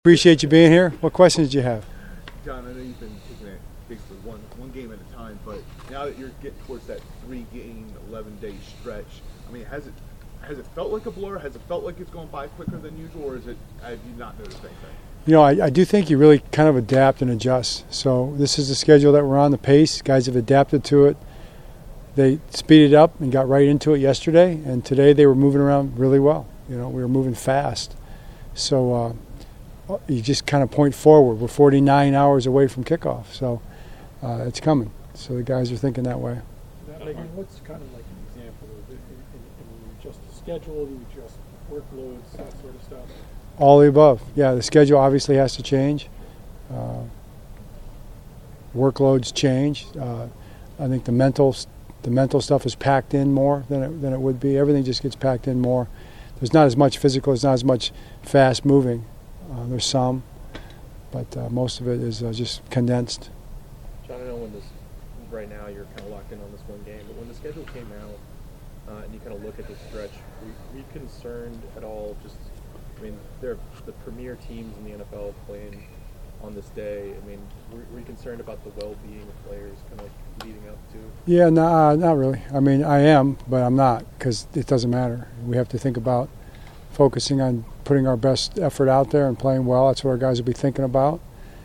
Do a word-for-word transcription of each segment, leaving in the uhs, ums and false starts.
Appreciate you being here. What questions do you have? John, I know you've been taking it basically one one game at a time, but now that you're getting towards that three-game, eleven-day stretch, I mean, has it has it felt like a blur? Has it felt like it's going by quicker than usual, or is it have you not noticed anything? You know, I, I do think you really kind of adapt and adjust. So this is the schedule that we're on, the pace. Guys have adapted to it. They speeded up and got right into it yesterday, and today they were moving around really well. You know, we were moving fast. So uh, you just kind of point forward. We're forty-nine hours away from kickoff, so uh, it's coming. So the guys are thinking that way. That, like, what's kind of like an example of it? I mean, you adjust the schedule, you adjust workloads, that sort of stuff? All the above. Yeah, the schedule obviously has to change. Uh, workloads change. Uh, I think the mental the mental stuff is packed in more than it, than it would be. Everything just gets packed in more. There's not as much physical. There's not as much fast moving. Uh, there's some, but uh, most of it is uh, just condensed. John, I know when this right now you're kind of locked in on this one game, but when the schedule came out uh, and you kind of look at the stretch, were you, were you concerned at all? Just, I mean, they're the premier teams in the N F L playing on this day. I mean, were, were you concerned about the well-being of players kind of like leading up to? Yeah, no, uh, not really. I mean, I am, but I'm not, because it doesn't matter. We have to think about focusing on putting our best effort out there and playing well. That's what our guys will be thinking about,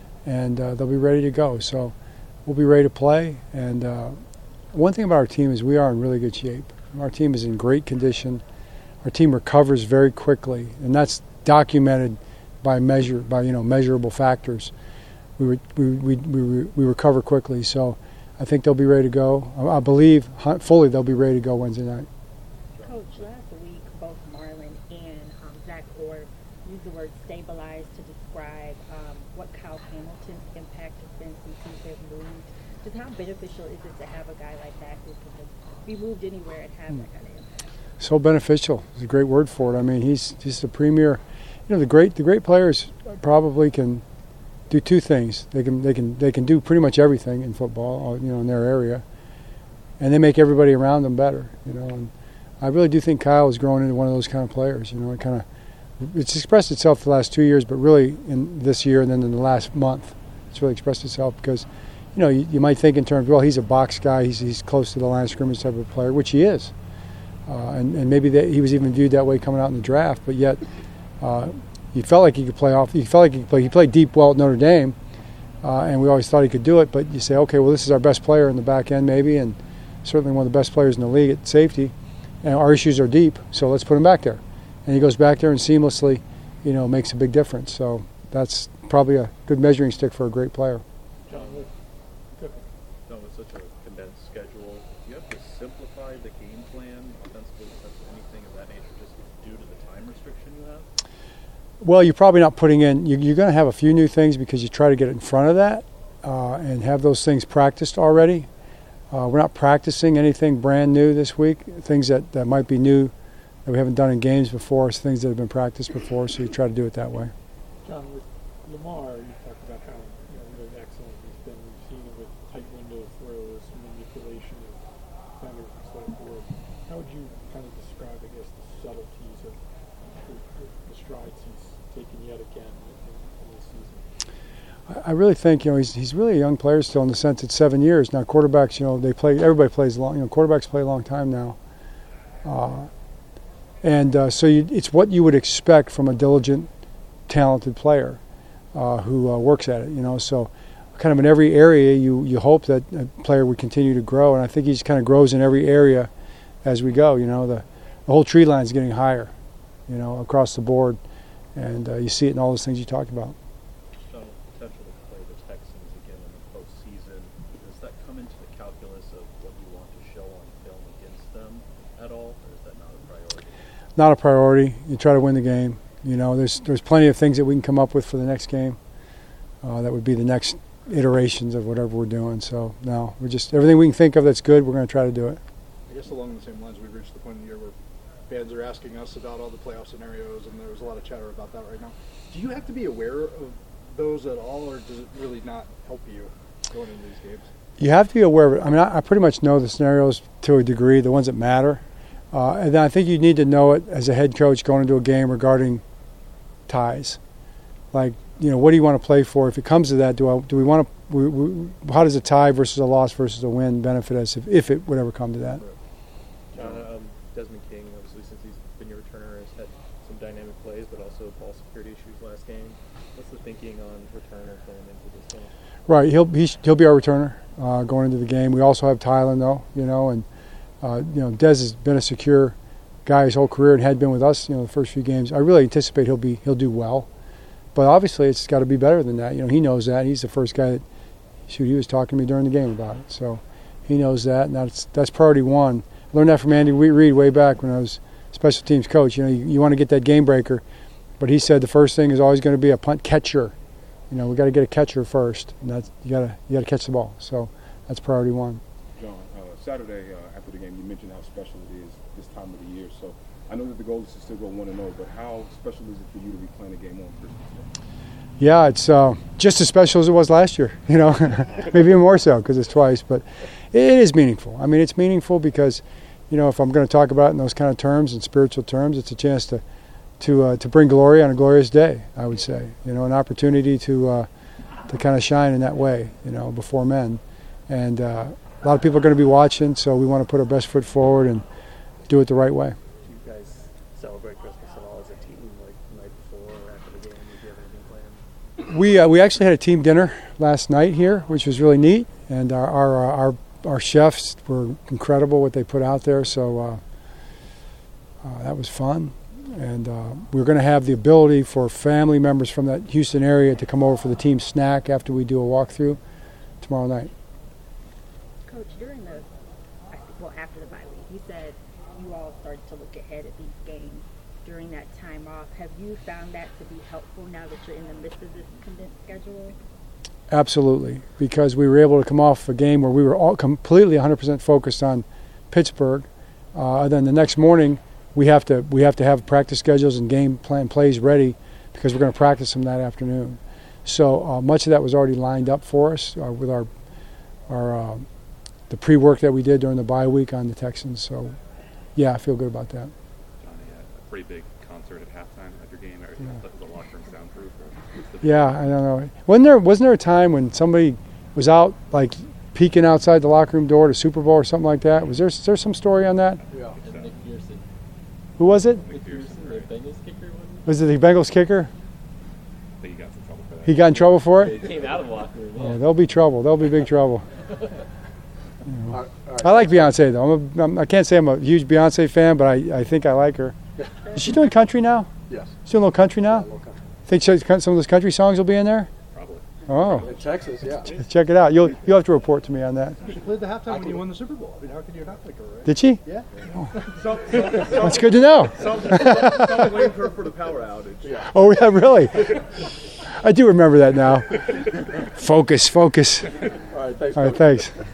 and uh, they'll be ready to go. So we'll be ready to play. And uh, one thing about our team is we are in really good shape. Our team is in great condition. Our team recovers very quickly, and that's documented by measure, by you know measurable factors. We re, we we we, we recover quickly, so I think they'll be ready to go. I, I believe fully they'll be ready to go Wednesday night. Coach, last week both Marlon and um, Zach Orr used the word stabilize to describe um, what Kyle Hamilton's impact has been since he's been moved. Just how beneficial is it to have a guy like that who can just be moved anywhere and have mm. that kind of impact? So beneficial is a great word for it. I mean, he's he's the premier. You know, the great the great players probably can do two things. They can they can they can do pretty much everything in football, you know, in their area, and they make everybody around them better. You know, and I really do think Kyle has grown into one of those kind of players. You know, it kind of it's expressed itself the last two years, but really in this year and then in the last month, it's really expressed itself because, you know, you, you might think in terms, well, he's a box guy, he's he's close to the line of scrimmage type of player, which he is, uh, and and maybe that he was even viewed that way coming out in the draft, but yet. Uh, he felt like he could play off. He felt like he could play. He played deep well at Notre Dame, uh, and we always thought he could do it. But you say, okay, well, this is our best player in the back end, maybe, and certainly one of the best players in the league at safety. And our issues are deep, so let's put him back there. And he goes back there and seamlessly, you know, makes a big difference. So that's probably a good measuring stick for a great player. John, with, no, with such a condensed schedule, do you have to simplify the game plan offensively, anything of that nature, just due to the time restriction you have? Well, you're probably not putting in, you, you're going to have a few new things because you try to get in front of that uh, and have those things practiced already. Uh, we're not practicing anything brand new this week, things that, that might be new that we haven't done in games before, things that have been practiced before, so you try to do it that way. John, with Lamar, you talked about how you know, really excellent he's been. We've seen it with tight window throws, manipulation of defenders and so forth. How would you kind of describe, I guess, the subtleties of the, the strides he's taken yet again in, in this season? I really think, you know, he's he's really a young player still in the sense it's seven years. Now quarterbacks, you know, they play, everybody plays long, you know, quarterbacks play a long time now. Uh, and uh, so you, it's what you would expect from a diligent, talented player uh, who uh, works at it, you know. So kind of in every area you, you hope that a player would continue to grow, and I think he just kind of grows in every area as we go, you know. The, the whole tree line is getting higher, you know, across the board, and uh, you see it in all those things you talked about. So potential to play the Texans again in the postseason, does that come into the calculus of what you want to show on film against them at all, or is that not a priority? Not a priority. You try to win the game. You know, there's there's plenty of things that we can come up with for the next game. Uh, that would be the next iterations of whatever we're doing. So no, we're just everything we can think of that's good. We're going to try to do it. I guess along the same lines, we've reached the point in the year where fans are asking us about all the playoff scenarios, and there's a lot of chatter about that right now. Do you have to be aware of those at all, or does it really not help you going into these games? You have to be aware of it. I mean, I, I pretty much know the scenarios to a degree, the ones that matter. Uh, and then I think you need to know it as a head coach going into a game regarding ties. Like, you know, what do you want to play for? If it comes to that, do I, do we want to? We, we, how does a tie versus a loss versus a win benefit us if, if it would ever come to that? John, um, Desmond King, obviously, since he's been your returner, has had some dynamic plays, but also ball security issues last game. What's the thinking on returner going into this game? Right, he'll he, he'll be our returner uh, going into the game. We also have Tylen though, you know, and uh, you know, Dez has been a secure guy his whole career and had been with us, you know, the first few games. I really anticipate he'll be he'll do well, but obviously it's got to be better than that. You know, he knows that. He's the first guy that shoot. He was talking to me during the game about it, so he knows that, and that's that's priority one. I learned that from Andy Reid way back when I was special teams coach. You know, you, you want to get that game breaker, but he said the first thing is always going to be a punt catcher. You know, we got to get a catcher first, and that's you got to you got to catch the ball. So that's priority one. John, uh, Saturday uh, after the game, you mentioned how special it is this time of the year. So I know that the goal is to still go one and zero, but how special is it for you to be playing a game on Christmas Day? Yeah, it's uh, just as special as it was last year. You know, maybe even more so because it's twice. But it is meaningful. I mean, it's meaningful because, you know, if I'm going to talk about it in those kind of terms and spiritual terms, it's a chance to. to uh, to bring glory on a glorious day, I would say. You know, an opportunity to uh, to kind of shine in that way, you know, before men. And uh, a lot of people are going to be watching, so we want to put our best foot forward and do it the right way. Do you guys celebrate Christmas at all as a team, like the night before or after the game? Do you have anything planned? We uh, we actually had a team dinner last night here, which was really neat, and our our uh, our, our chefs were incredible what they put out there, so uh, uh, that was fun. And uh, we're going to have the ability for family members from that Houston area to come over for the team snack after we do a walkthrough tomorrow night. Coach, during the, I think, well, after the bye week, you said you all started to look ahead at these games during that time off. Have you found that to be helpful now that you're in the midst of this condensed schedule? Absolutely, because we were able to come off a game where we were all completely one hundred percent focused on Pittsburgh. Uh, and then the next morning, we have to we have to have practice schedules and game plan plays ready because we're going to practice them that afternoon. So uh, much of that was already lined up for us uh, with our our uh, the pre-work that we did during the bye week on the Texans. So yeah, I feel good about that. Johnny, a pretty big concert at halftime at your game. Everything Yeah. was the locker room soundproof. Or the Yeah, I don't know. Wasn't there wasn't there a time when somebody was out like peeking outside the locker room door to Super Bowl or something like that? Was there is there some story on that? Yeah. Nick Pearson. Who was it? Nick Pearson, The right? Bengals kicker wasn't Was it the Bengals kicker? I think he got some trouble for that. He got in trouble for it? it? He came out of the locker room. Oh, Yeah. there'll be trouble. There'll be big trouble. All right, all right. I like Beyonce though. I'm a, I'm, I can't say I'm a huge Beyonce fan, but I, I think I like her. Is she doing country now? Yes. She's doing a little country Yeah, now? a little country. Think she- some of those country songs will be in there? Probably. Oh, In Texas, yeah. check it out. You'll you'll have to report to me on that. She played the halftime when you won the Super Bowl. I mean, how could you not like her, right? Did she? Yeah. Some, some, some, That's good to know. some, some blamed her for the power outage. Yeah. Oh yeah, really? I do remember that now. Focus, focus. All right, thanks. All right, Coach. thanks.